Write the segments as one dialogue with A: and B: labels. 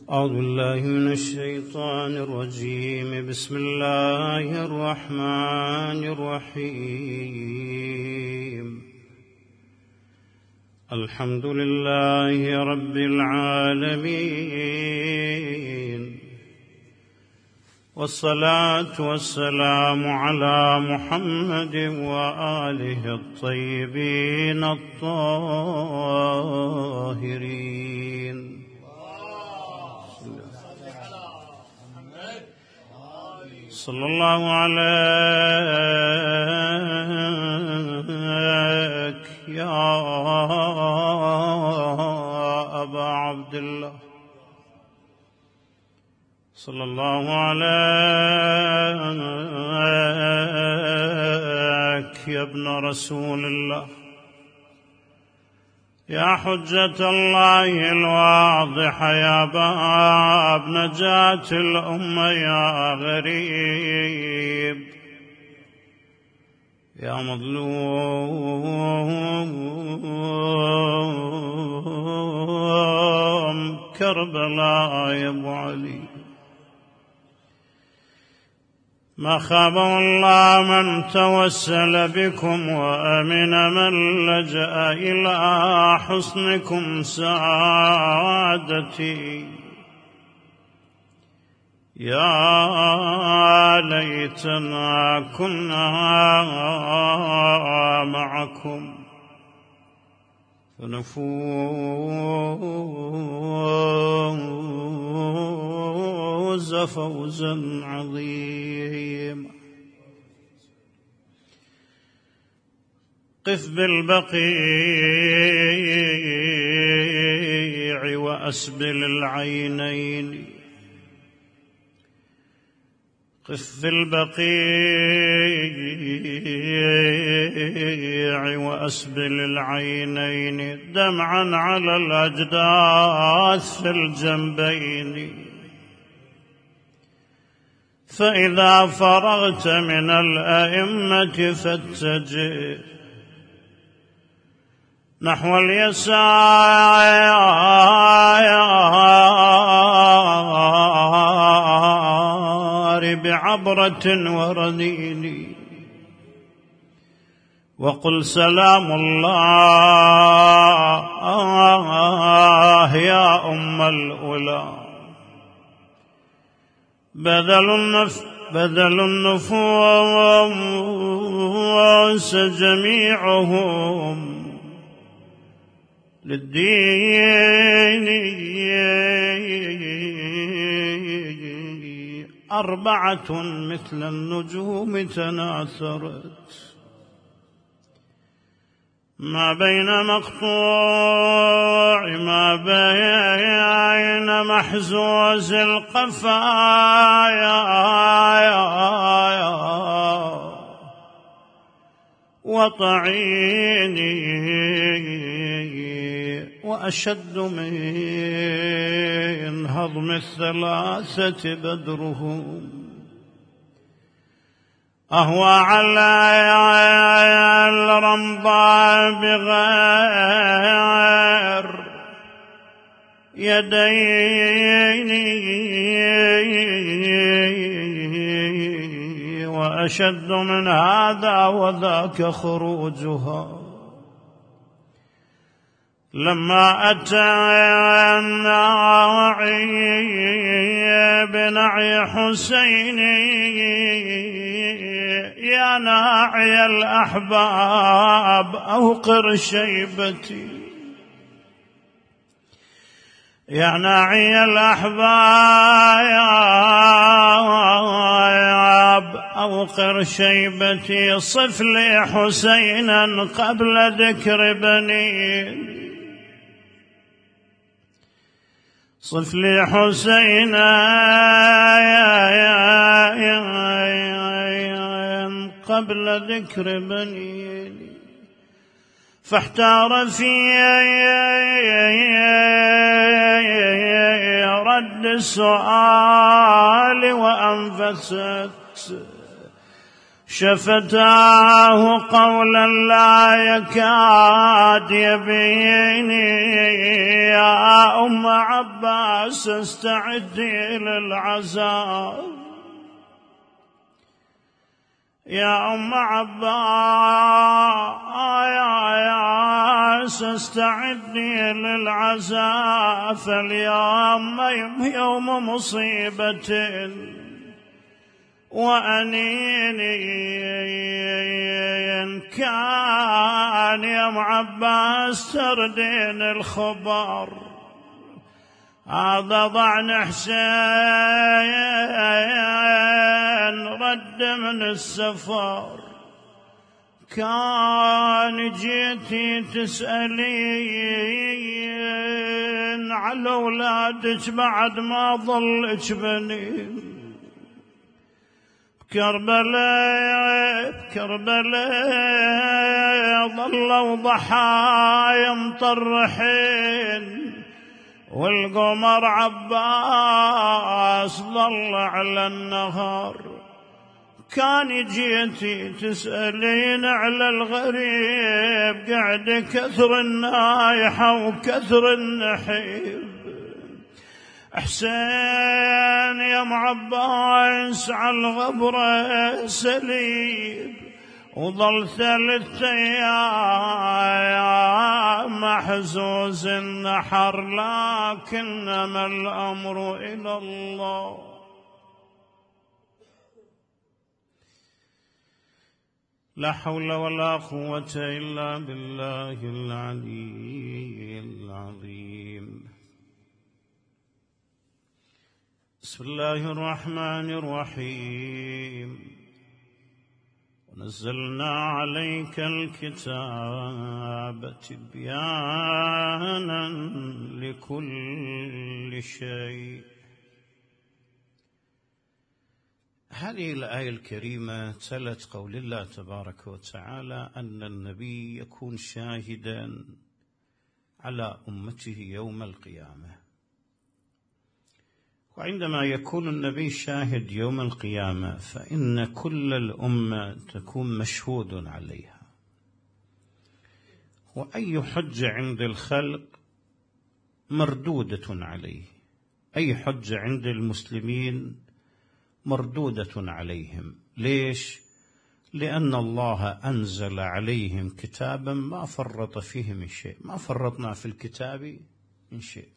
A: أعوذ بالله من الشيطان الرجيم. بسم الله الرحمن الرحيم. الحمد لله رب العالمين، والصلاة والسلام على محمد وآله الطيبين الطاهرين. صلى الله عليك يا أبا عبد الله، صلى الله عليك يا ابن رسول الله، يا حجة الله الواضحة، يا باب نجاة الأمة، يا غريب، يا مظلوم كربلاء يا أبو علي. ما خاب والله من توسل بكم، وأمن من لجأ إلى حصنكم سعادتي. يا ليتنا كنا معكم فنفوز فوزا عظيما. قف بالبقيع وأسبل العينين، قف بالبقيع وأسبل العينين، دمعا على الأجداث في الجنبين. فإذا فرغت من الأئمة فاتجه نحو اليسار بعبرة وردين، وقل سلام الله يا أم الأولى. بذل النفوس جميعهم للدين، 4 مثل النجوم تناثرت، ما بين مقطوع ما بين محزوز القفايا وطعيني، وأشد من هضم 3 بدرهم. أهوى على الرمضاء بغير يديني، وأشد من هذا وذاك خروجها لما أتى الناعي بنعي حسيني. يا ناعي الأحباب أوقر شيبتي، يا ناعي الأحباب أوقر شيبتي. صف لي حسينا قبل ذكر بني، صف لي حسينا قبل ذكر بني. فاحتار في رد السؤال وأنفست شفتاه قولا لا يكاد يبيني. يا أم عباس استعدي للعزاء، يا أم عباس استعدي للعزاء، فاليوم يوم مصيبة وأنين. كان يا أم عباس تردين الخبر، هذا ضعن حسين رد من السفر. كان جيتي تسألين على أولادك بعد ما ظلك بنين. بكربلاء ظلوا ضحايا مطرحين، والقمر عباس ظل على النهر. كان جيتي تسألين على الغريب، قاعد كثر النايحة وكثر النحيب. حسين يا أم عباس على الغبرة سليب، وظل 3 أيام محزوز النحر، لكنما الأمر إلى الله. لا حول ولا قوة إلا بالله العلي العظيم. بسم الله الرحمن الرحيم. ونزلنا عليك الكتاب تبيانا لكل شيء. هذه الآية الكريمة تلت قول الله تبارك وتعالى أن النبي يكون شاهدا على أمته يوم القيامة. وعندما يكون النبي شاهد يوم القيامة فإن كل الأمة تكون مشهود عليها، وأي حجة عند الخلق مردودة عليه، أي حجة عند المسلمين مردودة عليهم. ليش؟ لأن الله أنزل عليهم كتابا ما فرط فيه من شيء، ما فرطنا في الكتاب من شيء.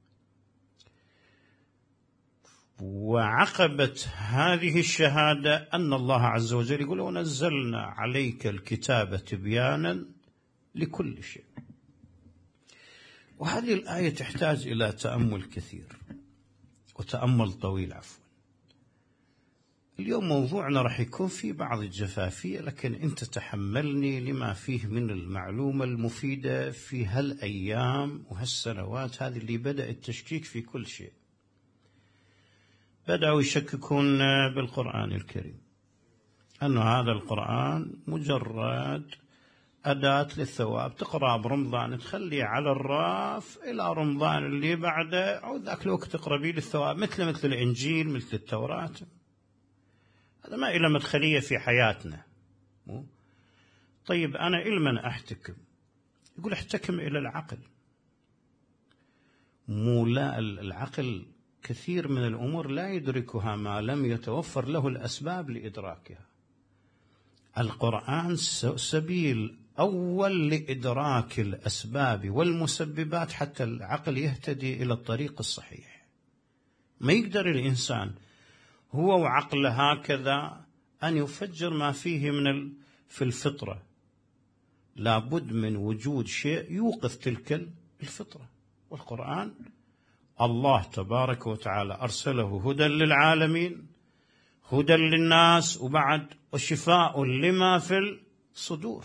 A: وعقبت هذه الشهادة أن الله عز وجل يقول ونزلنا عليك الكتاب تبيانا لكل شيء. وهذه الآية تحتاج إلى تأمل كثير وتأمل طويل عفوا. اليوم موضوعنا راح يكون فيه بعض الجفافية، لكن أنت تحملني لما فيه من المعلومة المفيدة في هالأيام وهالسنوات هذه اللي بدأ التشكيك في كل شيء. بدأوا يشككون بالقرآن الكريم، أن هذا القرآن مجرد أداة للثواب، تقرأ برمضان تخليه على الراف إلى رمضان اللي بعده، أو ذاك الوقت تقرأ به للثواب، مثل الإنجيل مثل التوراة. هذا ما إلى مدخلية في حياتنا. طيب أنا إلى من أحتكم؟ يقول احتكم إلى العقل. مو لا، العقل كثير من الأمور لا يدركها ما لم يتوفر له الأسباب لإدراكها. القرآن سبيل أول لإدراك الأسباب والمسببات حتى العقل يهتدي إلى الطريق الصحيح. ما يقدر الإنسان هو وعقله هكذا أن يفجر ما فيه في الفطرة. لابد من وجود شيء يوقف تلك الفطرة. والقرآن الله تبارك وتعالى أرسله هدى للعالمين، هدى للناس، وبعد وشفاء لما في الصدور.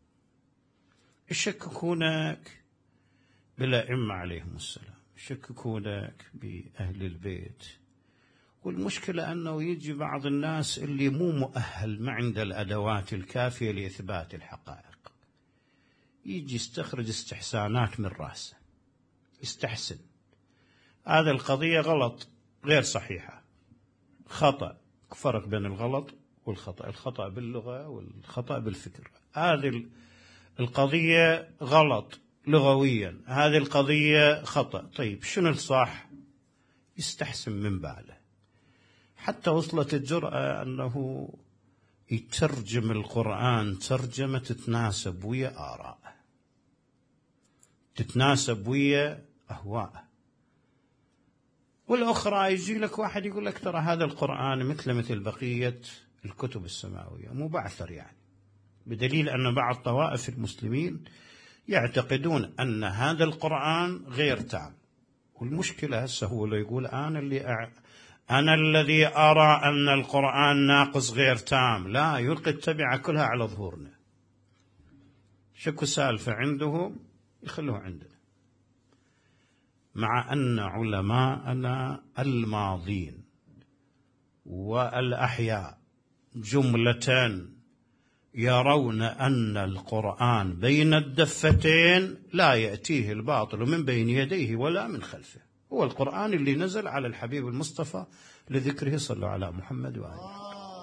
A: يشككونك بالأئمة عليهم السلام، يشككونك بأهل البيت. والمشكلة أنه يجي بعض الناس اللي مو مؤهل، ما عنده الأدوات الكافية لإثبات الحقائق، يجي يستخرج استحسانات من رأسه، يستحسن هذا القضية غلط غير صحيحة، خطأ، فرق بين الغلط والخطأ، الخطأ باللغة والخطأ بالفكر. هذه القضية غلط لغويا، هذه القضية خطأ. طيب شنو الصح؟ يستحسن من باله. حتى وصلت الجرأة أنه يترجم القرآن ترجمة تتناسب ويا آراءه، تتناسب ويا أهواءه. والأخرى يجي لك واحد يقول لك ترى هذا القرآن مثل بقية الكتب السماوية، مبعثر يعني، بدليل أن بعض طوائف المسلمين يعتقدون أن هذا القرآن غير تام. والمشكلة هسه هو اللي يقول أنا الذي أرى أن القرآن ناقص غير تام، لا، يلقي التبعة كلها على ظهورنا. شكو سالفة عندهم يخلوه عندنا، مع أن علماءنا الماضين والأحياء جملة يرون أن القرآن بين الدفتين لا يأتيه الباطل من بين يديه ولا من خلفه. هو القرآن اللي نزل على الحبيب المصطفى لذكره، صلوا على محمد وآله.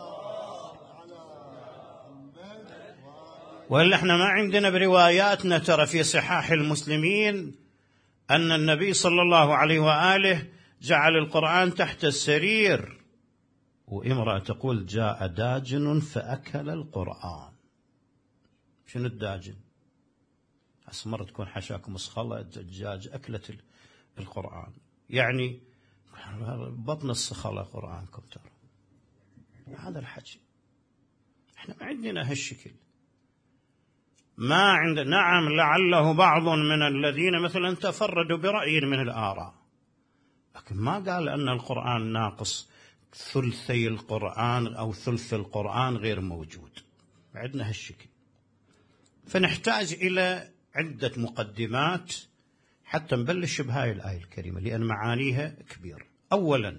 A: وإلا احنا ما عندنا برواياتنا ترى في صحاح المسلمين أن النبي صلى الله عليه وآله جعل القرآن تحت السرير، وامرأة تقول جاء داجن فأكل القرآن. شنو الداجن؟ أسمر تكون حشاكم مصخلة الدجاج أكلت القرآن، يعني بطن الصخلة قرآنكم ترى. هذا الحكي احنا ما عندنا هالشكل، ما عند. نعم لعله بعض من الذين مثلا تفردوا برأي من الآراء، لكن ما قال أن القرآن ناقص، ثلثي القرآن أو ثلث القرآن غير موجود. عندنا هالشكل. فنحتاج إلى عدة مقدمات حتى نبلش بهاي الآية الكريمة، لأن معانيها كبيرة. أولا،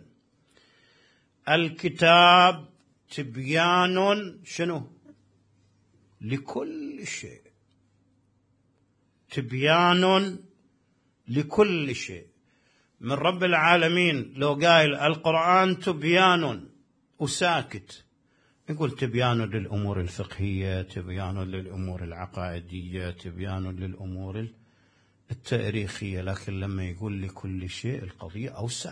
A: الكتاب تبيان شنو؟ لكل شيء، تبيان لكل شيء من رب العالمين. لو قايل القرآن تبيان وساكت، يقول تبيان للأمور الفقهية، تبيان للأمور العقائدية، تبيان للأمور التاريخية، لكن لما يقول لكل شيء القضية أوسع.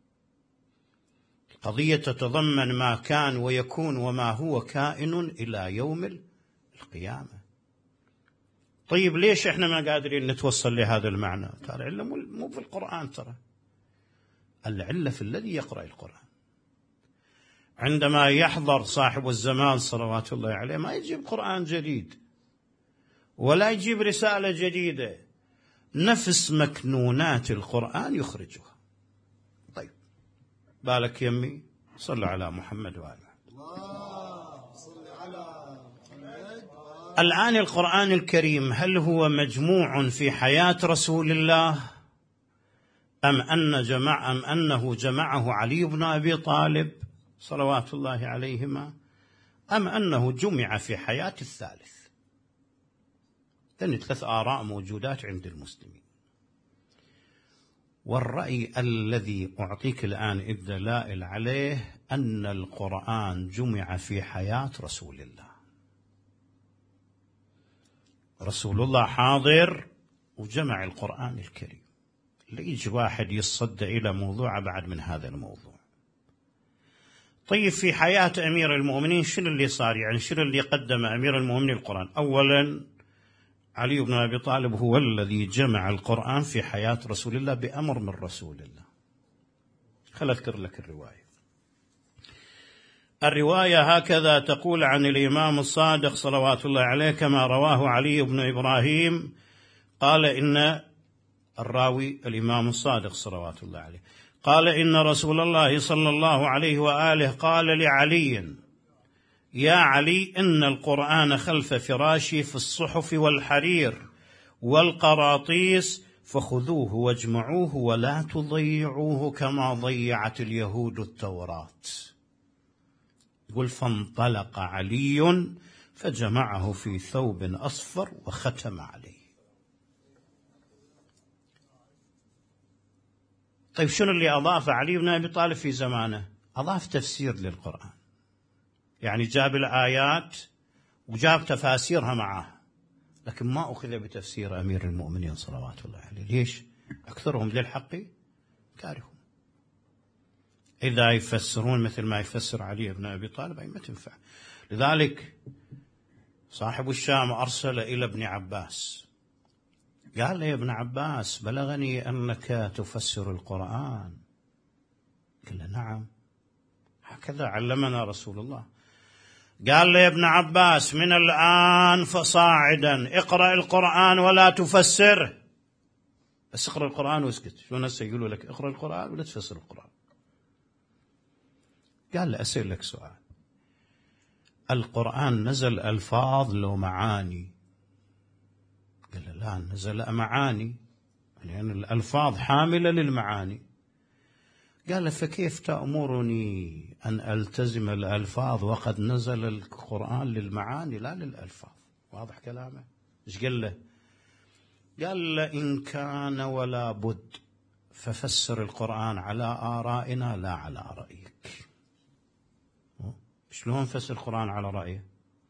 A: القضية تتضمن ما كان ويكون وما هو كائن إلى يوم القيامة. طيب ليش احنا ما قادرين نتوصل لهذا المعنى؟ ترى العلة مو في القرآن، ترى العلة في الذي يقرأ القرآن. عندما يحضر صاحب الزمان صلوات الله عليه ما يجيب قرآن جديد ولا يجيب رسالة جديدة، نفس مكنونات القرآن يخرجها. طيب بالك يمي، صلوا على محمد وآله. الآن القرآن الكريم هل هو مجموع في حياة رسول الله أم أنه جمعه علي بن أبي طالب صلوات الله عليهما، أم أنه جمع في حياة الثالث؟ لأن 3 آراء موجودات عند المسلمين. والرأي الذي أعطيك الآن الدلائل عليه أن القرآن جمع في حياة رسول الله. رسول الله حاضر وجمع القرآن الكريم. ليجي واحد يصد إلى موضوع أبعد من هذا الموضوع. طيب في حياة أمير المؤمنين شنو اللي صار؟ يعني شنو اللي قدم أمير المؤمنين القرآن؟ أولا علي بن أبي طالب هو الذي جمع القرآن في حياة رسول الله بأمر من رسول الله. خل أذكر لك الرواية هكذا تقول عن الإمام الصادق صلوات الله عليه كما رواه علي بن إبراهيم، قال إن الراوي الإمام الصادق صلوات الله عليه قال إن رسول الله صلى الله عليه وآله قال لعلي: يا علي، إن القرآن خلف فراشي في الصحف والحرير والقراطيس، فخذوه واجمعوه ولا تضيعوه كما ضيعت اليهود التوراة. يقول: فانطلق علي فجمعه في ثوب أصفر وختم عليه. طيب شنو اللي أضاف علي بن أبي طالب في زمانه؟ أضاف تفسير للقرآن. يعني جاب الآيات وجاب تفاسيرها معها، لكن ما أخذ بتفسير أمير المؤمنين صلوات الله عليه. ليش؟ أكثرهم للحق كارهون. إذا يفسرون مثل ما يفسر علي بن أبي طالب أي ما تنفع. لذلك صاحب الشام أرسل إلى ابن عباس، قال له: يا ابن عباس، بلغني أنك تفسر القرآن. قال له: نعم، هكذا علمنا رسول الله. قال له: يا ابن عباس، من الآن فصاعدا اقرأ القرآن ولا تفسره، بس اقرأ القرآن واسكت. شو الناس يقولوا لك اقرأ القرآن ولا تفسر القرآن؟ قال له: أسأل لك سؤال، القرآن نزل ألفاظ لو معاني؟ قال له: لا، نزل معاني، يعني الألفاظ حاملة للمعاني. قال له: فكيف تأمرني أن ألتزم الألفاظ وقد نزل القرآن للمعاني لا للألفاظ؟ واضح كلامه؟ إيش قال له؟ قال له: إن كان ولا بد ففسر القرآن على آرائنا لا على رأيك. شلون فسر القرآن على رأيه؟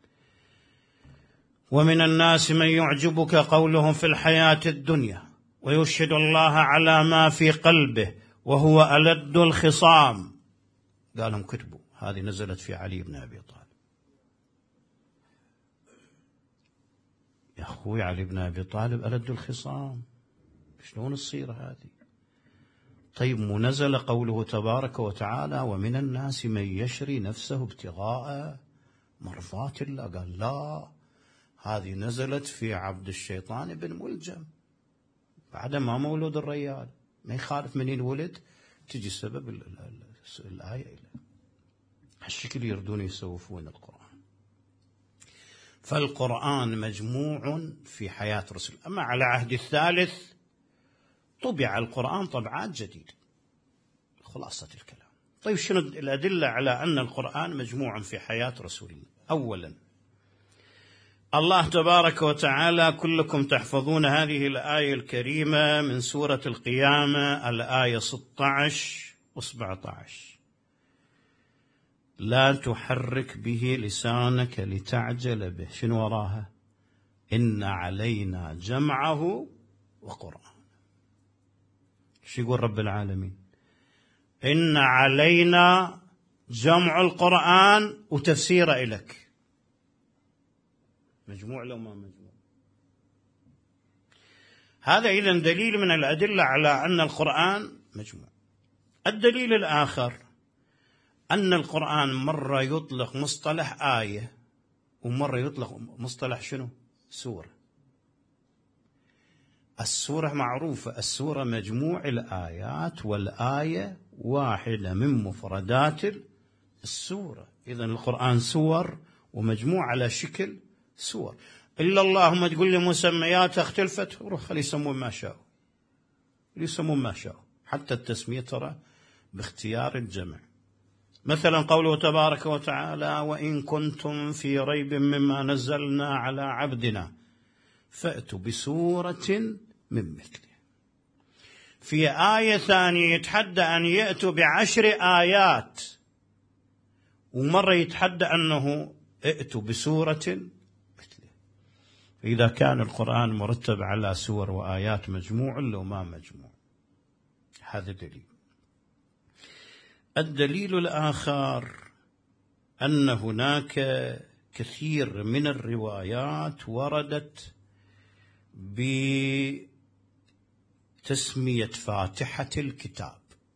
A: ومن الناس من يعجبك قولهم في الحياة الدنيا ويشهد الله على ما في قلبه وهو ألد الخصام. قالهم كتبوا، هذه نزلت في علي بن أبي طالب. يا أخوي، علي بن أبي طالب ألد الخصام، شلون تصير هذه؟ طيب، منزل قوله تبارك وتعالى: ومن الناس من يشري نفسه ابتغاء مرضات الله. قال: لا، هذه نزلت في عبد الشيطان بن ملجم بعد ما مولود الريال، ما يخالف منين ولد، تجي سبب الآية إلى هالشكل يردون يسوفون القرآن. فالقرآن مجموع في حياة رسول. أما على عهد الثالث طبع القرآن طبعات جديدة. خلاصة الكلام. طيب، شنو الأدلة على أن القرآن مجموع في حياة رسول الله؟ أولا، الله تبارك وتعالى، كلكم تحفظون هذه الآية الكريمة من سورة القيامة، الآية 16 و17: لا تحرك به لسانك لتعجل به. شنو وراها؟ إن علينا جمعه وقرآن. شو يقول رب العالمين؟ إن علينا جمع القرآن وتفسيره إليك. مجموع لو ما مجموع؟ هذا إذن دليل من الأدلة على أن القرآن مجموع. الدليل الآخر أن القرآن مرة يطلق مصطلح آية ومرة يطلق مصطلح شنو؟ سورة. السورة معروفة، السورة مجموع الآيات، والآية واحدة من مفردات السورة. إذن القرآن سور ومجموع على شكل سور. إلا اللهم تقول لي مسميات اختلفت، روح خلي يسمون ما شاءوا، يسمون ما شاءوا. حتى التسمية ترى باختيار الجمع. مثلا قوله تبارك وتعالى: وإن كنتم في ريب مما نزلنا على عبدنا فأتوا بسورة من مثله. في آية ثانية يتحدى أن يأتوا ب10 آيات، ومرة يتحدى أنه ائتوا بسورة مثله. إذا كان القرآن مرتب على سور وآيات مجموع لو ما مجموع. هذا دليل. الدليل الآخر أن هناك كثير من الروايات وردت بتسمية فاتحة الكتاب،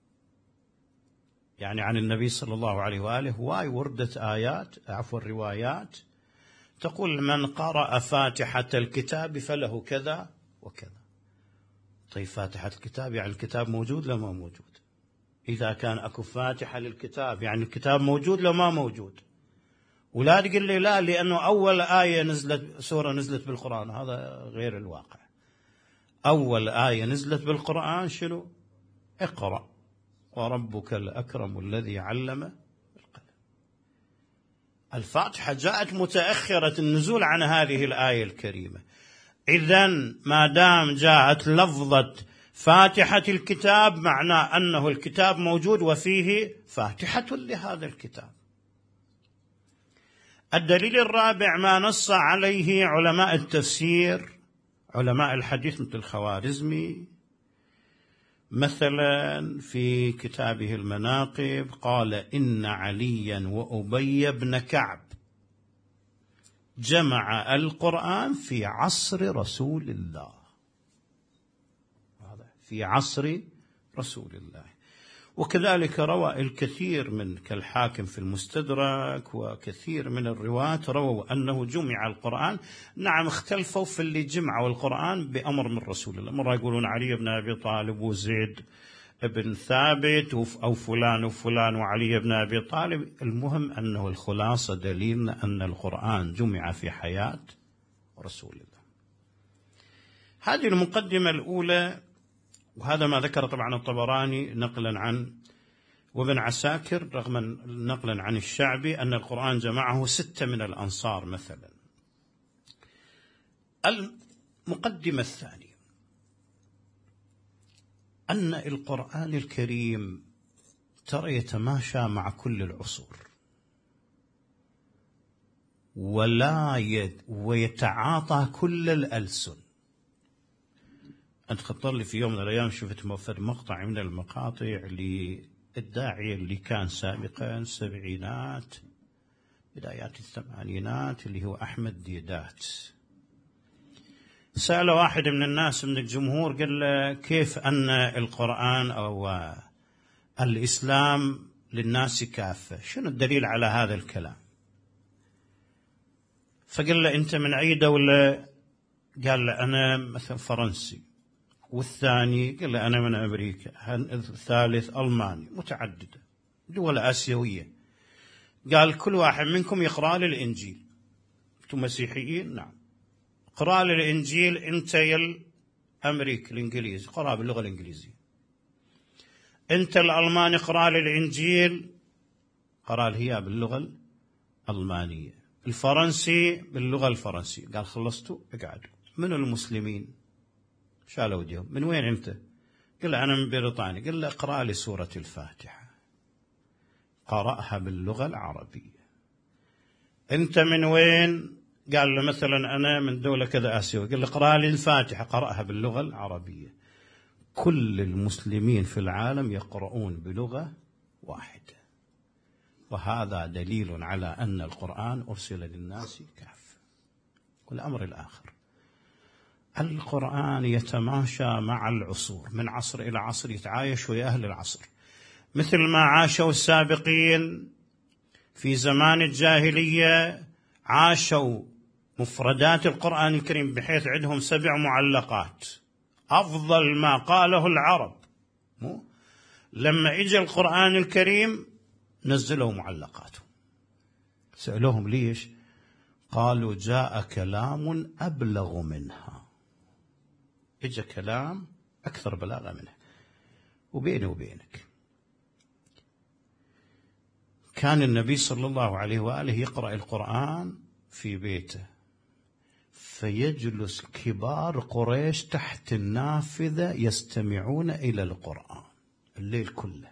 A: يعني عن النبي صلى الله عليه وآله وردت روايات تقول: من قرأ فاتحة الكتاب فله كذا وكذا. طيب، فاتحة الكتاب يعني الكتاب موجود لو ما موجود؟ إذا كان أكو فاتحة للكتاب يعني الكتاب موجود لو ما موجود. ولا تقول لي لا لأنه أول آية نزلت سورة نزلت بالقرآن، هذا غير الواقع. أول آية نزلت بالقرآن شنو؟ اقرأ وربك الأكرم الذي علم بالقلم. الفاتحة جاءت متأخرة النزول عن هذه الآية الكريمة. إذن ما دام جاءت لفظة فاتحة الكتاب معناه أنه الكتاب موجود وفيه فاتحة لهذا الكتاب. الدليل الرابع ما نص عليه علماء التفسير، علماء الحديث مثل الخوارزمي مثلا في كتابه المناقب قال: إن عليا وأبي بن كعب جمع القرآن في عصر رسول الله، في عصر رسول الله. وكذلك روى الكثير من كالحاكم في المستدرك وكثير من الرواة رووا أنه جمع القرآن. نعم اختلفوا في اللي جمعوا القرآن بأمر من رسول الله، مرة يقولون علي بن أبي طالب وزيد بن ثابت أو فلان وفلان وعلي بن أبي طالب. المهم أنه الخلاصة دليلنا أن القرآن جمع في حياة رسول الله. هذه المقدمة الأولى، وهذا ما ذكر طبعا الطبراني نقلا عن وابن عساكر رغم نقلا عن الشعبي أن القرآن جمعه 6 من الأنصار مثلا. المقدمة الثانية أن القرآن الكريم ترى يتماشى مع كل العصور ويتعاطى كل الألسن. أنت خطر لي في يوم من الأيام شفت مقطع من المقاطع للداعية اللي كان سابقا السبعينات بدايات الثمانينات اللي هو أحمد ديدات. سأل واحد من الناس من الجمهور قال له: كيف أن القرآن أو الإسلام للناس كافة؟ شنو الدليل على هذا الكلام؟ فقال له: أنت من أي دولة؟ قال له: أنا مثلا فرنسي. والثاني قال له: أنا من أمريكا. الثالث ألماني. متعددة دول آسيوية. قال: كل واحد منكم يقرأ للإنجيل. أنتم مسيحيين؟ نعم. اقرأ للإنجيل أنت يا الأمريكي الإنجليزي قرأ باللغة الإنجليزية. أنت الألماني اقرأ للإنجيل قرأ هي باللغة الألمانية. الفرنسي باللغة الفرنسية. قال: خلصتوا؟ اقعدوا. من المسلمين؟ شالوا وجههم. من وين أنت؟ قال له: أنا من بريطانيا. قال له: اقرأ لي سورة الفاتحة. قرأها باللغة العربية. أنت من وين؟ قال له: مثلا أنا من دولة كذا آسيوية. قال له: اقرأ لي الفاتحة. قرأها باللغة العربية. كل المسلمين في العالم يقرؤون بلغة واحدة، وهذا دليل على أن القرآن أرسل للناس كافة. والأمر الآخر، القرآن يتماشى مع العصور، من عصر إلى عصر يتعايش ويا أهل العصر، مثل ما عاشوا السابقين في زمان الجاهلية. عاشوا مفردات القرآن الكريم بحيث عندهم 7 معلقات أفضل ما قاله العرب. لما إجا القرآن الكريم نزلوا معلقاته. سألوهم ليش؟ قالوا: جاء كلام أبلغ منها. إجا كلام أكثر بلاغة منها. وبيني وبينك كان النبي صلى الله عليه وآله يقرأ القرآن في بيته، فيجلس كبار قريش تحت النافذة يستمعون إلى القرآن الليل كله.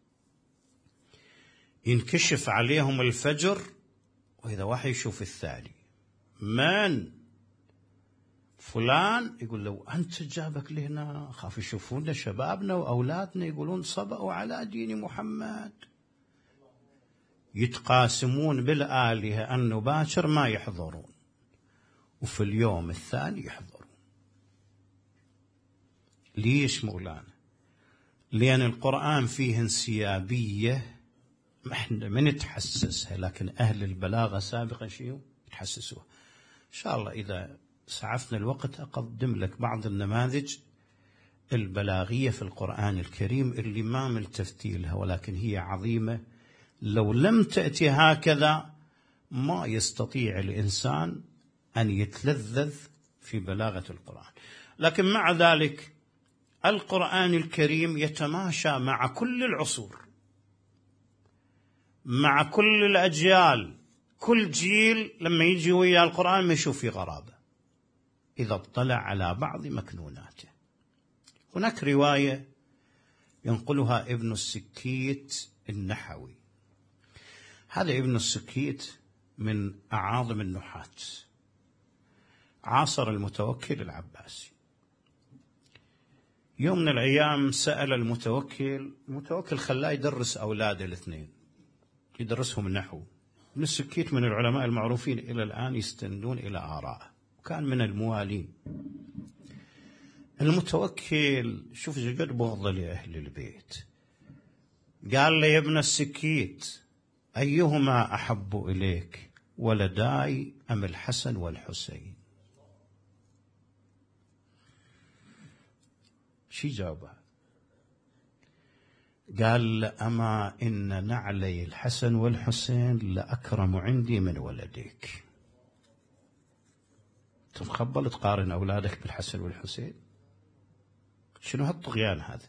A: ينكشف عليهم الفجر، وإذا واحد يشوف الثاني: من فلان؟ يقول له: أنت جابك لهنا؟ خاف يشوفون شبابنا وأولادنا يقولون صبأوا على دين محمد. يتقاسمون بالآلهة أنه باكر ما يحضرون، وفي اليوم الثاني يحضرون. ليش مولانا؟ لأن القرآن فيه انسيابية احنا ما نتحسسها، لكن أهل البلاغة سابقا شيء يتحسسوها. إن شاء الله إذا سعفنا الوقت أقدم لك بعض النماذج البلاغية في القرآن الكريم اللي ما ملتفتي لها، ولكن هي عظيمة. لو لم تأتي هكذا ما يستطيع الإنسان أن يتلذذ في بلاغة القرآن. لكن مع ذلك القرآن الكريم يتماشى مع كل العصور، مع كل الأجيال. كل جيل لما يجي ويا القرآن ما يشوف فيه غرابة إذا اطلع على بعض مكنوناته. هناك رواية ينقلها ابن السكيت النحوي. هذا ابن السكيت من أعاظم النحاة، عاصر المتوكل العباسي. يوم من الأيام سأل المتوكل خلاه يدرس أولاده الاثنين، يدرسهم النحو. ابن السكيت من العلماء المعروفين إلى الآن يستندون إلى آرائه، وكان من الموالين. المتوكل شوف قد بغض لأهل البيت، قال له: يا ابن السكيت، أيهما أحب إليك، ولداي أم الحسن والحسين؟ شي جاوبه؟ قال: أما إن نعلي الحسن والحسين لأكرم عندي من ولديك. تتقبل تقارن أولادك بالحسن والحسين؟ شنو هالطغيان هذا؟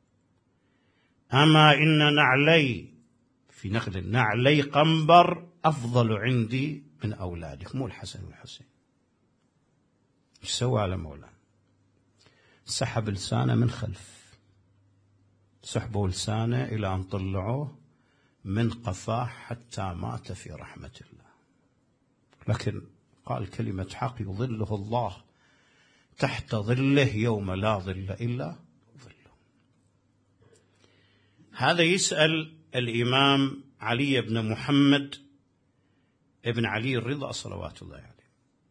A: أما إن نعلي، في نقل نعلي قنبر، أفضل عندي من أولادك، مو الحسن والحسين. ايش سوى على مولانا؟ سحب لسانه من خلف، سحبوا لسانه إلى أن طلعوه من قفاه حتى مات في رحمة الله. لكن قال كلمة حق يظله الله تحت ظله يوم لا ظل إلا ظله. هذا يسأل الإمام علي بن محمد ابن علي الرضا صلوات الله عليه،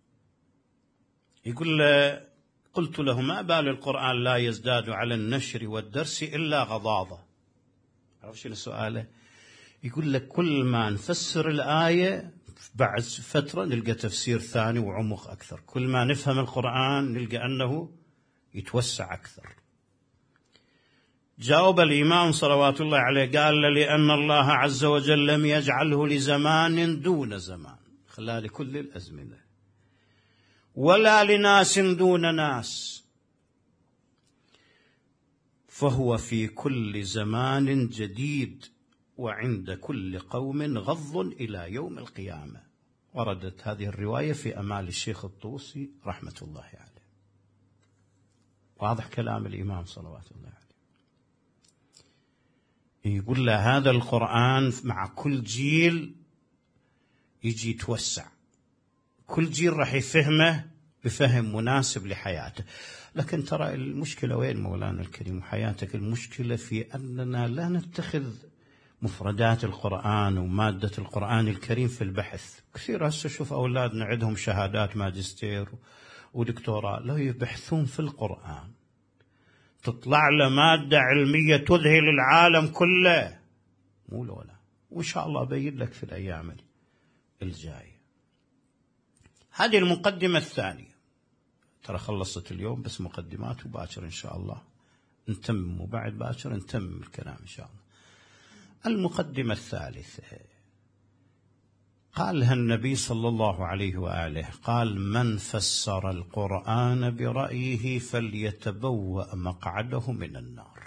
A: يقول له: قلت له: ما بال القرآن لا يزداد على النشر والدرس إلا غضاضة؟ عرف شنو سؤاله؟ يقول لك كل ما نفسر الآية بعد فترة نلقى تفسير ثاني وعمق أكثر، كل ما نفهم القرآن نلقى أنه يتوسع أكثر. جاوب الإمام صلوات الله عليه قال: لأن الله عز وجل لم يجعله لزمان دون زمان، خلال كل الأزمنة، ولا لناس دون ناس، فهو في كل زمان جديد، وعند كل قوم غض إلى يوم القيامة. وردت هذه الرواية في أمال الشيخ الطوسي رحمة الله عليه. واضح كلام الإمام صلوات الله عليه. يقول له هذا القرآن مع كل جيل يجي يتوسع، كل جيل راح يفهمه بفهم مناسب لحياته. لكن ترى المشكلة وين مولانا الكريم وحياتك؟ المشكلة في أننا لا نتخذ مفردات القرآن ومادة القرآن الكريم في البحث. كثير هسه شوف أولادنا عندهم شهادات ماجستير ودكتوراه، لا يبحثون في القرآن، تطلع له مادة علمية تذهل العالم كله، مو لولا. وإن شاء الله أبين لك في الأيام الجاية. هذه المقدمة الثانية، ترى خلصت اليوم بس مقدمات، وباكر إن شاء الله نتمم، وبعد باكر نتمم الكلام إن شاء الله. المقدمة الثالثة قالها النبي صلى الله عليه وآله، قال: من فسر القرآن برأيه فليتبوأ مقعده من النار.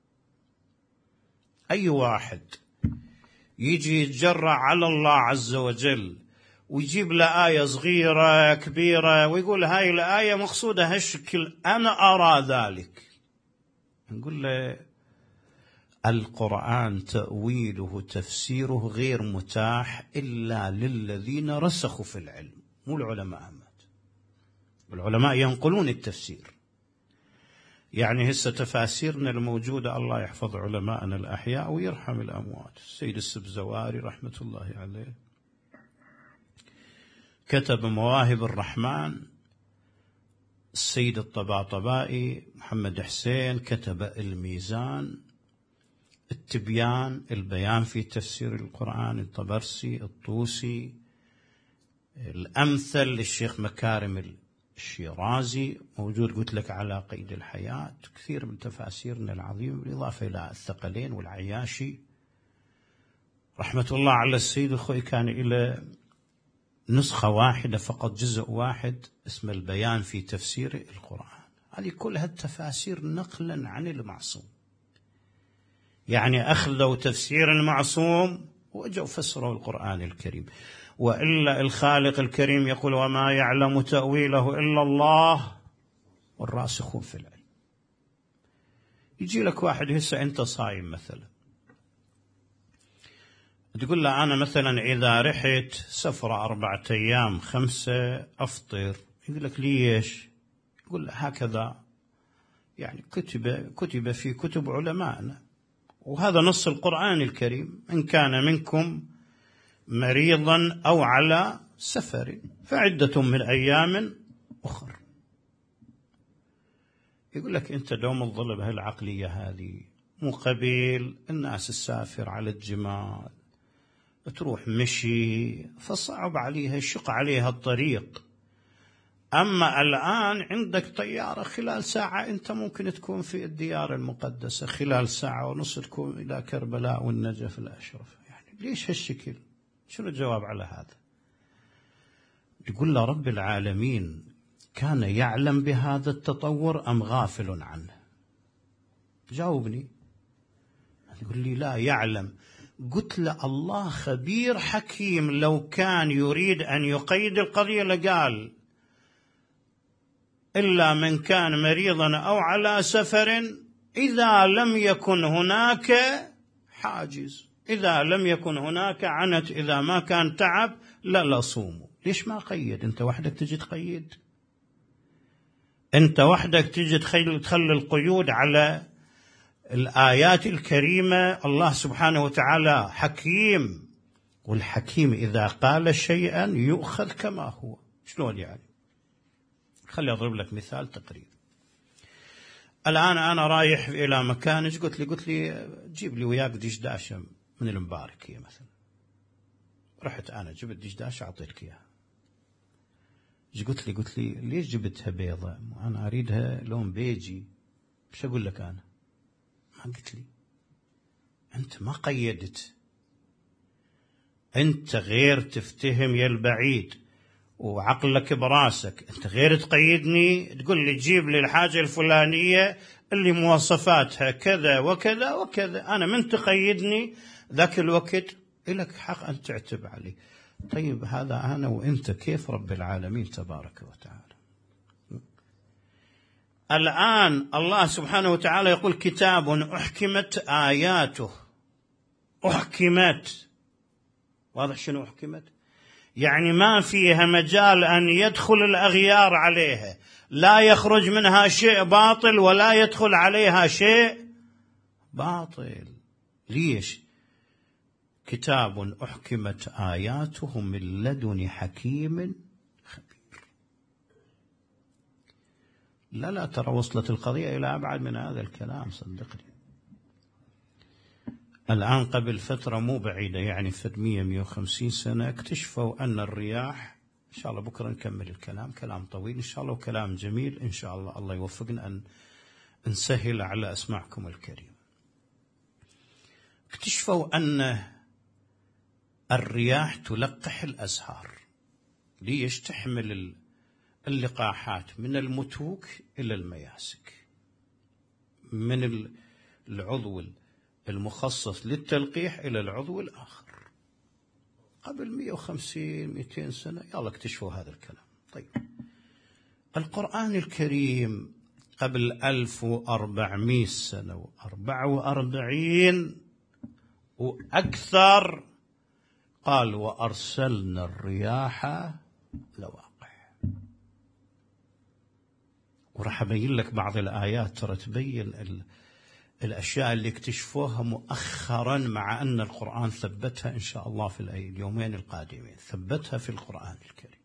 A: أي واحد يجي يتجرأ على الله عز وجل ويجيب له آية صغيرة كبيرة ويقول هاي الآية مقصودة هالشكل، أنا أرى ذلك، نقول له القرآن تأويله تفسيره غير متاح إلا للذين رسخوا في العلم، مو العلماء أمات. العلماء ينقلون التفسير، يعني هسه تفاسيرنا الموجودة الله يحفظ علماءنا الأحياء ويرحم الأموات. السيد السبزواري رحمة الله عليه كتب مواهب الرحمن، السيد الطباطبائي محمد حسين كتب الميزان، التبيان البيان في تفسير القرآن الطبرسي الطوسي، الأمثل للشيخ مكارم الشيرازي موجود قلت لك على قيد الحياة. كثير من تفاسيرنا العظيمة، بالإضافة إلى الثقلين والعياشي رحمة الله على السيد الخوي، كان إلى نسخة واحدة فقط، جزء واحد اسمه البيان في تفسير القرآن. هذه كلها التفاسير نقلا عن المعصوم، يعني أخذوا تفسير المعصوم وجوا فسروا القرآن الكريم. وإلا الخالق الكريم يقول: وما يعلم تأويله إلا الله والراسخون في العلم. يجي لك واحد هسه أنت صايم مثلا، تقول له أنا مثلا إذا رحت سفرة 4 أيام 5 أفطر. يقول لك ليش؟ يقول له هكذا يعني كتب في كتب علمائنا، وهذا نص القرآن الكريم: إن كان منكم مريضا أو على سفر فعدة من أيام أخر. يقول لك أنت دوم تظل بهالعقلية هذه، مو قبيل الناس تسافر على الجمال تروح مشي فصعب عليها، يشق عليها الطريق. أما الآن عندك طيارة خلال ساعة أنت ممكن تكون في الديار المقدسة، خلال ساعة ونص تكون إلى كربلاء والنجف الأشرف. يعني ليش هالشكل؟ شنو الجواب على هذا؟ يقول له رب العالمين كان يعلم بهذا التطور أم غافل عنه؟ جاوبني. يقول لي لا يعلم. قلت له الله خبير حكيم، لو كان يريد أن يقيد القضية لقال إلا من كان مريضا أو على سفر إذا لم يكن هناك حاجز، إذا لم يكن هناك عنت، إذا ما كان تعب لا صوموا. ليش ما قيد؟ أنت وحدك تجي تقيد؟ أنت وحدك تجي تخلي القيود على الآيات الكريمة؟ الله سبحانه وتعالى حكيم، والحكيم إذا قال شيئا يؤخذ كما هو. شلون يعني؟ خلي أضرب لك مثال تقريبا. الآن أنا رايح إلى مكان، قلت لي جيب لي وياك دشداشة من المباركية مثلا. رحت أنا جبت دشداشة أعطيتك إياها. قلت لي ليش جبتها بيضة؟ أنا أريدها لون بيجي. مش أقول لك أنا؟ ما قلت لي. أنت ما قيدت، أنت غير تفتهم يا البعيد وعقلك براسك. أنت غير تقيدني تقول لي جيب لي الحاجة الفلانية اللي مواصفاتها كذا وكذا وكذا. أنا من تقيدني ذاك الوقت لك حق أن تعتب علي. طيب هذا أنا وإنت، كيف رب العالمين تبارك وتعالى؟ الآن الله سبحانه وتعالى يقول كتاب أحكمت آياته. أحكمت، واضح شنو أحكمت؟ يعني ما فيها مجال أن يدخل الأغيار عليها، لا يخرج منها شيء باطل ولا يدخل عليها شيء باطل. ليش؟ كتاب أحكمت آياته من لدن حكيم خبير. لا ترى وصلت القضية إلى أبعد من هذا الكلام، صدقني. الآن قبل فترة مو بعيدة، يعني في 150 سنة، اكتشفوا أن الرياح، إن شاء الله بكرة نكمل الكلام، كلام طويل إن شاء الله وكلام جميل إن شاء الله. الله يوفقنا أن نسهل على أسماعكم الكريم. اكتشفوا أن الرياح تلقح الأزهار. ليش؟ تحمل اللقاحات من المتوك إلى المياسك، من العضو المخصص للتلقيح إلى العضو الآخر. قبل 150-200 سنة يلا اكتشفوا هذا الكلام. طيب القرآن الكريم قبل 1400 سنة و44 وأكثر قال وأرسلنا الرياح لواقح. وراح أبين لك بعض الآيات ترى تبين الأشياء اللي اكتشفوها مؤخرا، مع أن القرآن ثبتها إن شاء الله في اليومين القادمين، ثبتها في القرآن الكريم.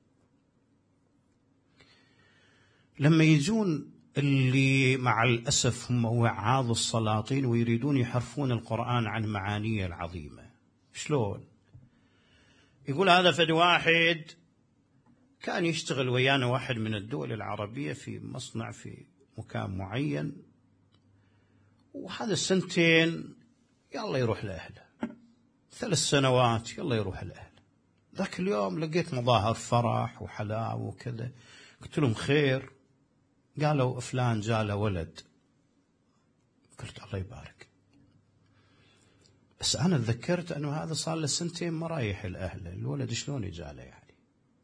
A: لما يجون اللي مع الأسف هم وعاظ السلاطين ويريدون يحرفون القرآن عن معانيه العظيمة، شلون؟ يقول هذا فد واحد كان يشتغل ويانا واحد من الدول العربية في مصنع في مكان معين، وهذا 2 سنين يلا يروح لأهله، 3 سنوات يلا يروح لأهله. ذاك اليوم لقيت مظاهر فرح وحلاوة وكذا، قلت لهم خير؟ قالوا فلان جاله ولد. قلت الله يبارك. بس أنا تذكرت أنه هذا صار له 2 سنين ما رايح لأهله، الولد شلون يجاله يعني؟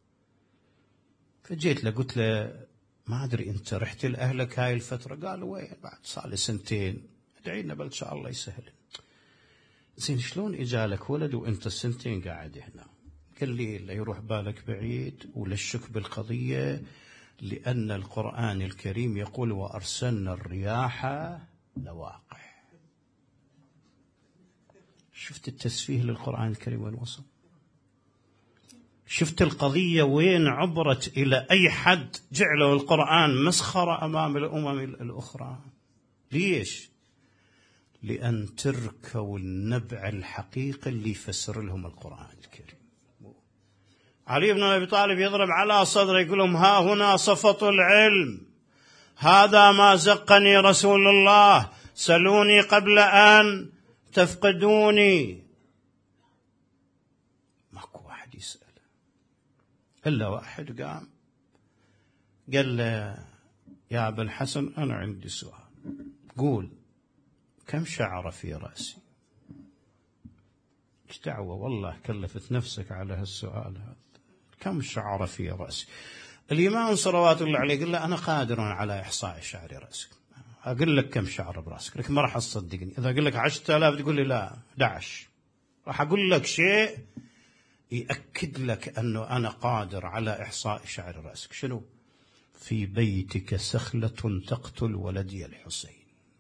A: فجيت له قلت له ما أدري أنت رحت لأهلك هاي الفترة؟ قالوا وين بعد صار لي 2 سنين، ادعي لنا بل إن شاء الله يسهل. زين شلون إجالك ولد وأنت سنتين قاعد هنا؟ قال لي لا يروح بالك بعيد ولا الشك بالقضية، لأن القرآن الكريم يقول وأرسلنا الرياح لواقح. شفت التسفيه للقرآن الكريم وين وصل؟ شفت القضية وين عبرت إلى أي حد جعلوا القرآن مسخرة أمام الأمم الأخرى؟ ليش؟ لأن تركوا النبع الحقيقي اللي يفسر لهم القرآن الكريم. علي بن أبي طالب يضرب على صدره يقول لهم ها هنا صفة العلم، هذا ما زقني رسول الله، سلوني قبل أن تفقدوني. ماكو واحد يسأل إلا واحد قام قال له يا أبا الحسن أنا عندي سؤال، قول كم شعر في رأسي؟ ايش دعوة والله كلفت نفسك على هالسؤال هذا، كم شعر في رأسي؟ الإمام صلوات الله عليه قال له أنا قادر على إحصاء شعر رأسك، أقول لك كم شعر برأسك لكن ما راح تصدقني. إذا أقول لك 10,000 تقول لي لا 11. راح أقول لك شيء يأكد لك أنه أنا قادر على إحصاء شعر رأسك. شنو؟ في بيتك سخلة تقتل ولدي الحسين.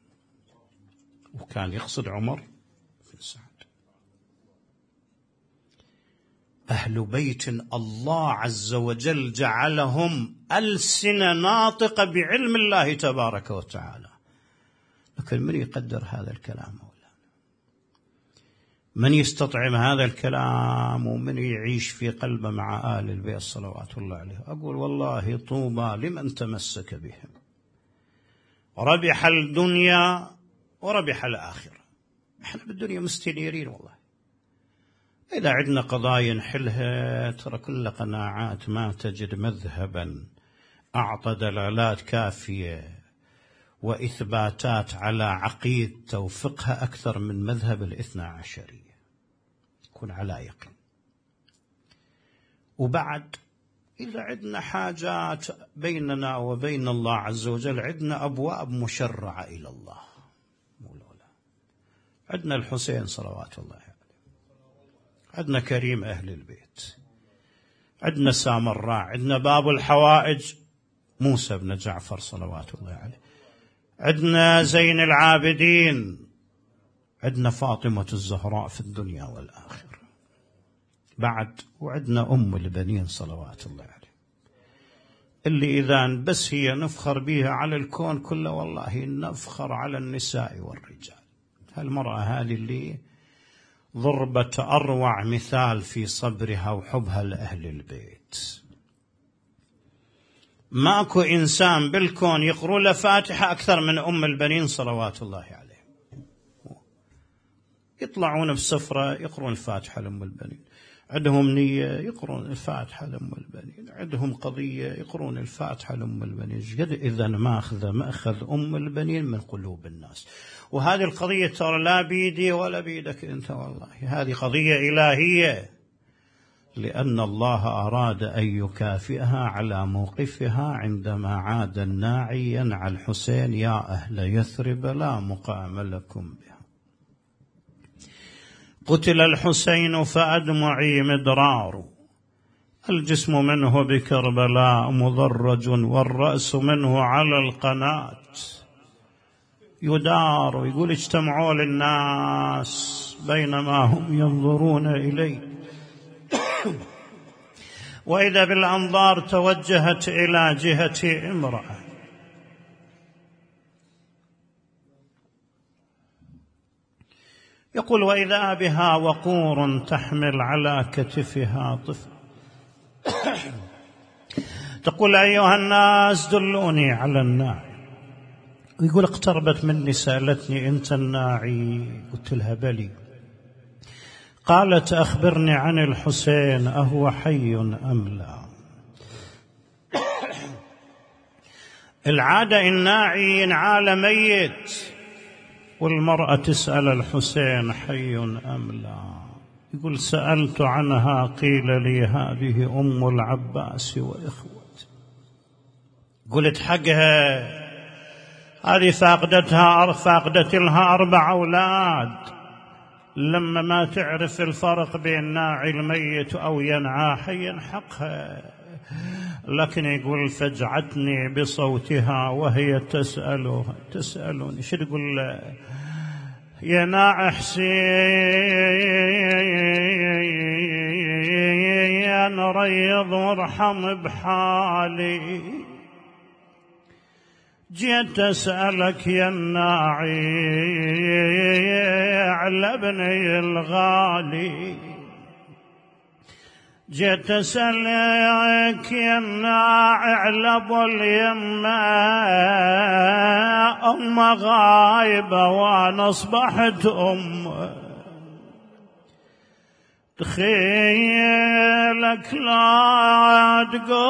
A: وكان يقصد عمر بن سعد. أهل بيت الله عز وجل جعلهم ألسنة ناطقة بعلم الله تبارك وتعالى. لكن من يقدر هذا الكلام مولانا؟ من يستطعم هذا الكلام ومن يعيش في قلبه مع آل البيت صلوات الله عليه؟ أقول والله طوبى لمن تمسك بهم، ربح الدنيا وربح الآخرة. احنا بالدنيا مستنيرين والله. إذا عندنا قضايا نحلها ترى كل قناعات، ما تجد مذهبا أعطى دلالات كافية وإثباتات على عقيدته وفقه أكثر من مذهب الاثنى عشرية. كن على يقين. وبعد إذا عندنا حاجات بيننا وبين الله عز وجل، عندنا أبواب مشرعة إلى الله. عندنا الحسين صلوات الله عليه، عندنا كريم أهل البيت، عندنا سامراء، عندنا باب الحوائج موسى بن جعفر صلوات الله عليه، عندنا زين العابدين، عندنا فاطمة الزهراء في الدنيا والآخرة بعد، وعندنا أم البنين صلوات الله عليه، اللي إذا بس هي نفخر بها على الكون كله والله نفخر على النساء والرجال. هالمرأة هذه اللي ضربت أروع مثال في صبرها وحبها لأهل البيت. ماكو إنسان بالكون يقرأ له فاتحة أكثر من أم البنين صلوات الله عليه. يطلعون بسفرة يقرون الفاتحة لأم البنين، عندهم نية يقرون الفاتحة لأم البنين، عندهم قضية يقرون الفاتحة لأم البنين. إذا مأخذ أم البنين من قلوب الناس. وهذه القضية ترى لا بيدي ولا بيدك أنت، والله هذه قضية إلهية، لأن الله أراد أن يكافئها على موقفها عندما عاد الناعي ينعى الحسين يا أهل يثرب لا مقام لكم بها. قتل الحسين فأدمعي مدرار، الجسم منه بكربلاء مضرج والرأس منه على القناة يدار. ويقول اجتمعوا للناس بينما هم ينظرون إليه وإذا بالأنظار توجهت إلى جهة امرأة. يقول وإذا بها وقور تحمل على كتفها طفل تقول أيها الناس دلوني على الناعي. ويقول اقتربت مني سألتني أنت الناعي؟ قلت لها بلي. قالت أخبرني عن الحسين أهو حي أم لا؟ العادة الناعي ينعال ميت، والمرأة تسأل الحسين حي أم لا. يقول سألت عنها قيل لي هذه أم العباس وإخوته. قلت حقها هذه فاقدت لها 4 أولاد، لما ما تعرف الفرق بين ناعي الميت أو ينعى حي ينحقها. لكن يقول فجعتني بصوتها وهي تسألني شو تقول له؟ يا ناعي حسين ريض وارحم بحالي، جيت أسألك يا الناعي على ابني الغالي، جيت أسألك يا الناعي على ابو اليمة، أم غايبة وأنا أصبحت تخيلك لا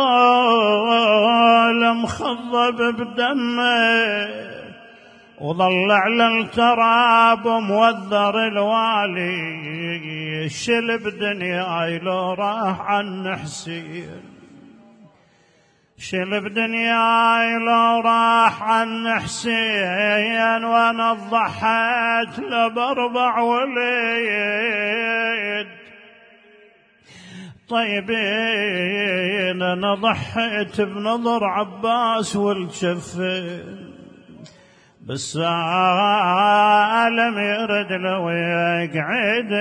A: تقول مخضب بدمه، وظل على التراب موذر الوالي، شلب دنياي لو راح عن حسين، شلب دنياي لو راح عن حسين، وانا ضحيت له باربع وليد طيبين، انا ضحيت بنظر عباس والجفين، بس عالم يرد لو يقعد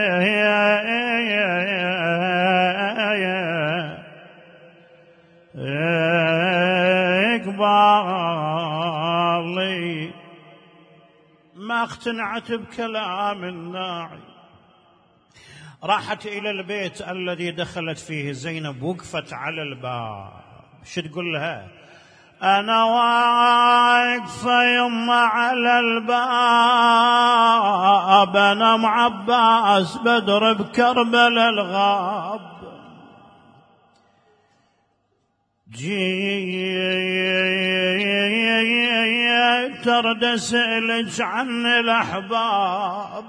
A: يقبالي. ما اقتنعت بكلام الناعي، راحت إلى البيت الذي دخلت فيه زينب، وقفت على الباب. شو تقول لها؟ أنا واقفة يما على الباب، أنا مع عباس بدر بكربلاء الغاب، جيت ترد أسألك عن الأحباب.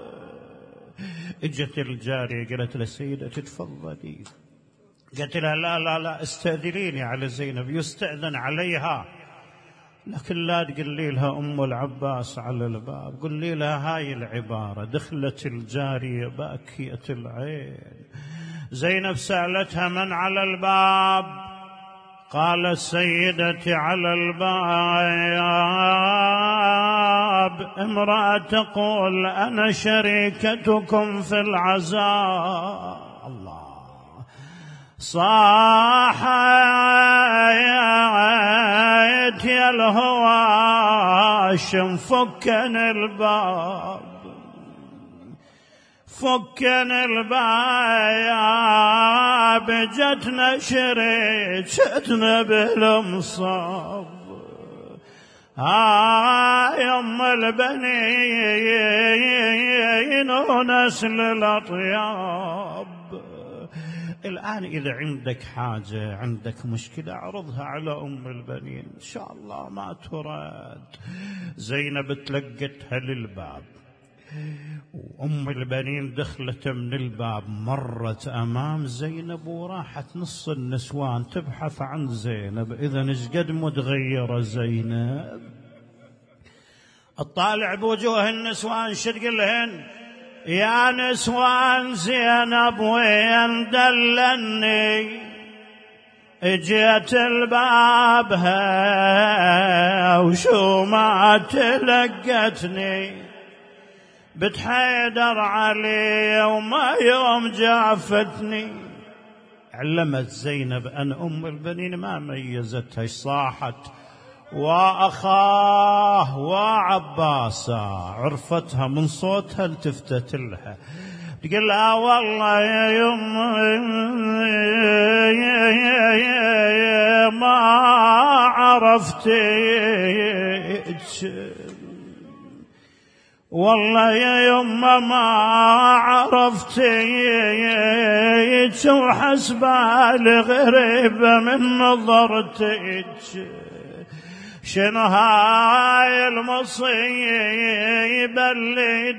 A: اجت الجارية قالت لسيدتي تفضلي، قالت لها لا استأذنيني على زينب، يستأذن عليها، لكن لا تقولي لها أم العباس على الباب، قولي لها هاي العبارة. دخلت الجارية باكية العين، زينب سألتها من على الباب؟ قالت سيدتي على الباب امرأة تقول أنا شريكتكم في العزاء. الله، صاحت يا الهواشم فكن الباب، فكن الباب، جتنا شريكتنا بالمصاب، هاي أم البنين ونسل الأطياب. الآن إذا عندك حاجة، عندك مشكلة، عرضها على أم البنين إن شاء الله ما تراد. زينب تلقتها للباب، وأم البنين دخلت من الباب، مرت أمام زينب وراحت نص النسوان تبحث عن زينب. إذن إيش قد متغيرة زينب؟ اطالع بوجوه النسوان شو تقولهن؟ يا نسوان زينب وين دلني، اجيت البابها وشو ما تلقتني، بتحيدر علي وما يوم جافتني. علمت زينب أن أم البنين ما ميزتها، صاحت وأخاه وعباسا، عرفتها من صوتها التفتت لها، تقول لها والله يا يم ما عرفتك، والله يا يما ما عرفتك، وحسبالي غريبة من نظرتك، شنو هاي المصيبة اللي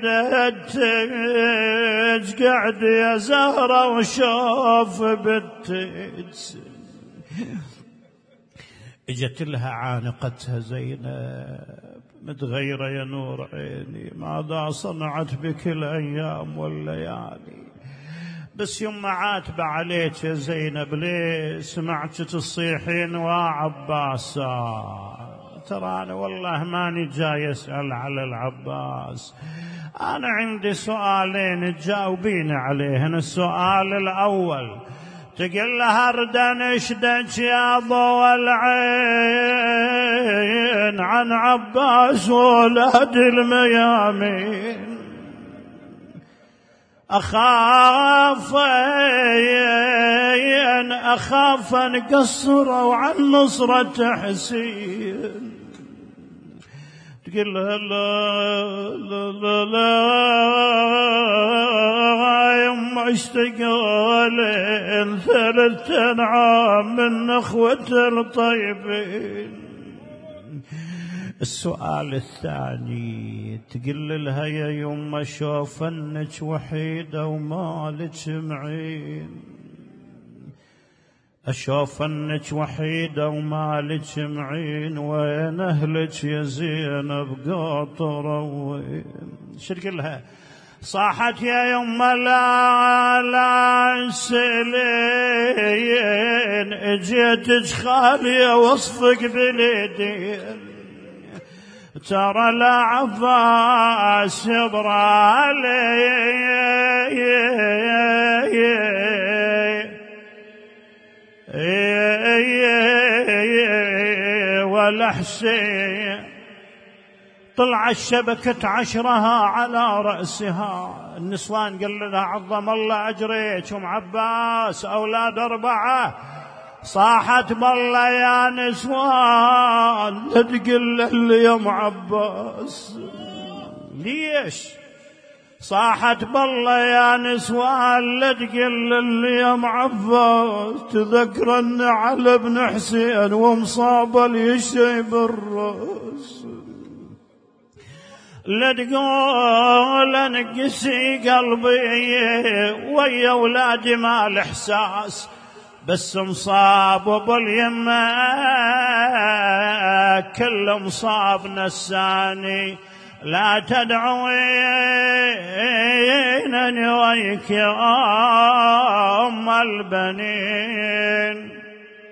A: دهتك، قعد يا زهرة وشوف بنتك. اجت لها عانقتها زينب، متغيرة يا نور عيني، ماذا صنعت بك الأيام والليالي؟ بس يما عاتبة عليك يا زينب، ليه سمعت تصيحين وعباسا؟ ترى أنا والله ماني جاي أسأل على العباس، أنا عندي سؤالين تجاوبين عليهن. السؤال الأول، تقول لها ردنشدك يا ضوء العين عن عباس ولاد الميامين، أخاف أن قصروا عن نصرة حسين. تقول لها لا يما اشتقالين 3 عام من أخوة الطيبين. السؤال الثاني، تقول لها يا يما شوف انك وحيدة ومالك معين، أشوف أنك وحيدة ومالك معين، وين أهلك يا زينب قاطرة وين؟ شو تقول لها؟ صاحت يا يما لا سلين، اجيتك خالية وصفك باليدين، ترى لا عباس يضر علي ولا حسين. طلع الشبكة 10 على رأسها. النسوان قال لها عظم الله أجريك أم عباس أولاد 4. صاحت بالله يا نسوان لا تقل لي يا ام عباس. ليش؟ صاحت بالله يا نسوان لا تقل لي يا ام عباس، تذكرن على ابن حسين ومصاب اليشيب الراس، لا تقول انقسي قلبي ويا اولادي ما الاحساس، بس مصاب باليمة كل مصاب نساني، لا تدعوينني ويك يا أم البنين.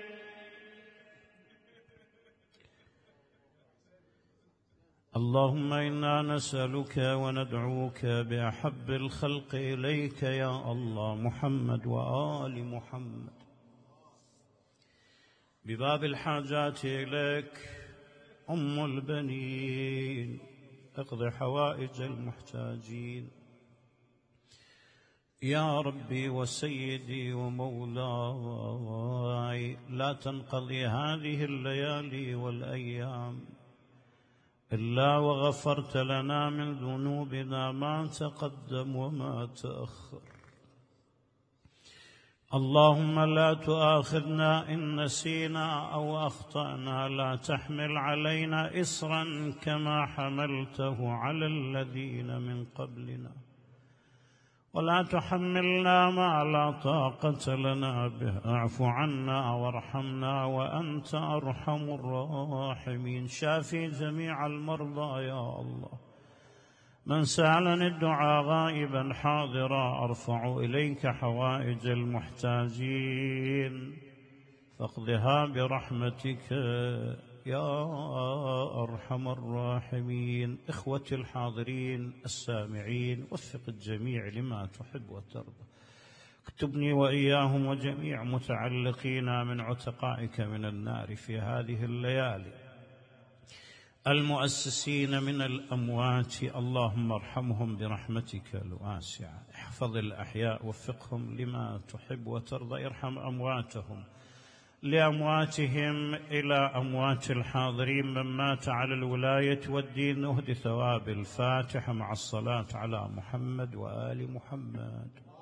A: اللهم إنا نسألك وندعوك بأحب الخلق إليك يا الله محمد وآل محمد، بباب الحاجات إليك أم البنين، اقض حوائج المحتاجين يا ربي وسيدي ومولاي. لا تنقضي هذه الليالي والأيام إلا وغفرت لنا من ذنوبنا ما تقدم وما تأخر. اللهم لا تؤاخذنا إن نسينا أو أخطأنا، لا تحمل علينا إصرا كما حملته على الذين من قبلنا، ولا تحملنا ما لا طاقة لنا به، اعف عنا وارحمنا وأنت أرحم الراحمين. شافي جميع المرضى يا الله، من سألني الدعاء غائبا حاضرا أرفع إليك حوائج المحتاجين فاقضها برحمتك يا أرحم الراحمين. إخوتي الحاضرين السامعين، وفق الجميع لما تحب وترضى، اكتبني وإياهم وجميع متعلقين من عتقائك من النار في هذه الليالي، المؤسسين من الأموات، اللهم ارحمهم برحمتك الواسعة، احفظ الأحياء وفقهم لما تحب وترضى، ارحم أمواتهم لأمواتهم إلى أموات الحاضرين من مات على الولاية والدين، نهدي ثواب الفاتحة مع الصلاة على محمد وآل محمد.